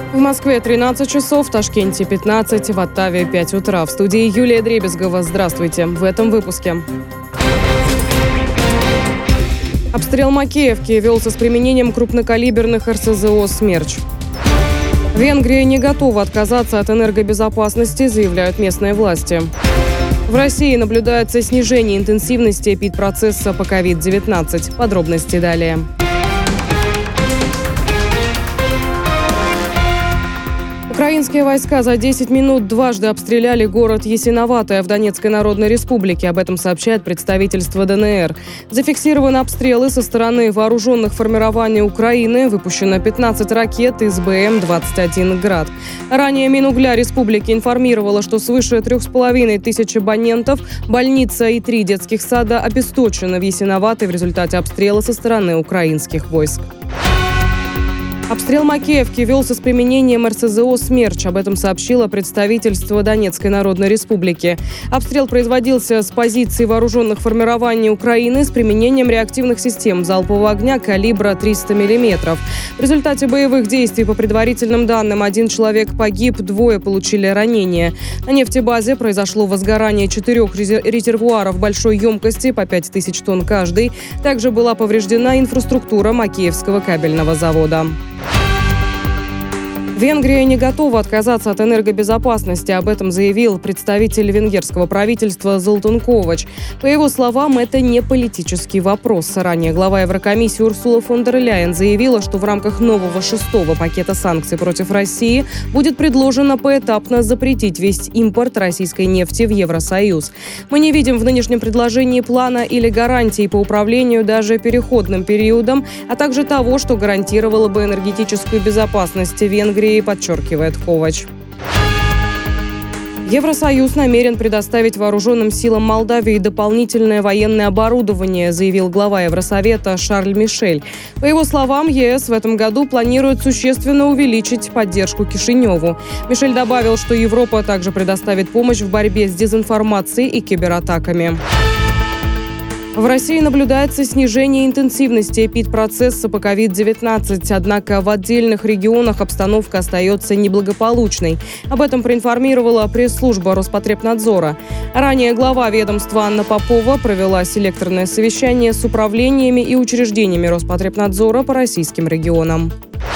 В Москве 13 часов, в Ташкенте 15, в Оттаве 5 утра. В студии Юлия Дребезгова. Здравствуйте. В этом выпуске. Обстрел Макеевки велся с применением крупнокалиберных РСЗО «Смерч». Венгрия не готова отказаться от энергобезопасности, заявляют местные власти. В России наблюдается снижение интенсивности эпидпроцесса по COVID-19. Подробности далее. Украинские войска за 10 минут дважды обстреляли город Ясиноватое в Донецкой Народной Республике. Об этом сообщает представительство ДНР. Зафиксированы обстрелы со стороны вооруженных формирований Украины. Выпущено 15 ракет из БМ-21 «Град». Ранее Минугля Республики информировала, что свыше 3500 абонентов, больница и 3 детских сада обесточены в Ясиноватой в результате обстрела со стороны украинских войск. Обстрел Макеевки велся с применением РСЗО «Смерч». Об этом сообщило представительство Донецкой Народной Республики. Обстрел производился с позиций вооруженных формирований Украины с применением реактивных систем залпового огня калибра 300 мм. В результате боевых действий, по предварительным данным, 1 человек погиб, 2 получили ранения. На нефтебазе произошло возгорание 4 резервуаров большой емкости по 5000 тонн каждый. Также была повреждена инфраструктура Макеевского кабельного завода. Венгрия не готова отказаться от энергобезопасности. Об этом заявил представитель венгерского правительства Золтан Ковач. По его словам, это не политический вопрос. Ранее глава Еврокомиссии Урсула фон дер Ляйен заявила, что в рамках нового 6-го пакета санкций против России будет предложено поэтапно запретить весь импорт российской нефти в Евросоюз. Мы не видим в нынешнем предложении плана или гарантий по управлению даже переходным периодом, а также того, что гарантировало бы энергетическую безопасность Венгрии, подчеркивает Ковач. Евросоюз намерен предоставить вооруженным силам Молдавии дополнительное военное оборудование, заявил глава Евросовета Шарль Мишель. По его словам, ЕС в этом году планирует существенно увеличить поддержку Кишиневу. Мишель добавил, что Европа также предоставит помощь в борьбе с дезинформацией и кибератаками. В России наблюдается снижение интенсивности эпидпроцесса по COVID-19, однако в отдельных регионах обстановка остается неблагополучной. Об этом проинформировала пресс-служба Роспотребнадзора. Ранее глава ведомства Анна Попова провела селекторное совещание с управлениями и учреждениями Роспотребнадзора по российским регионам.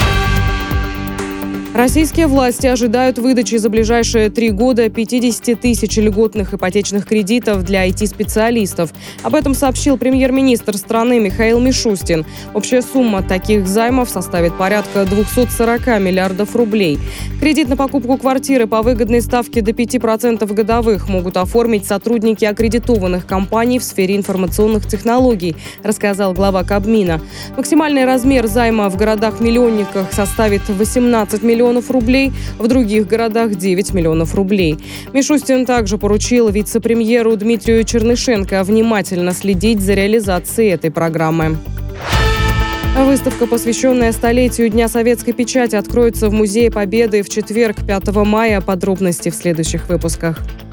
Российские власти ожидают выдачи за ближайшие 3 года 50 тысяч льготных ипотечных кредитов для IT-специалистов. Об этом сообщил премьер-министр страны Михаил Мишустин. Общая сумма таких займов составит порядка 240 миллиардов рублей. Кредит на покупку квартиры по выгодной ставке до 5% годовых могут оформить сотрудники аккредитованных компаний в сфере информационных технологий, рассказал глава Кабмина. Максимальный размер займа в городах-миллионниках составит 18 миллионов рублей, в других городах 9 миллионов рублей. Мишустин также поручил вице-премьеру Дмитрию Чернышенко внимательно следить за реализацией этой программы. Выставка, посвященная столетию Дня советской печати, откроется в Музее Победы в четверг, 5 мая. Подробности в следующих выпусках.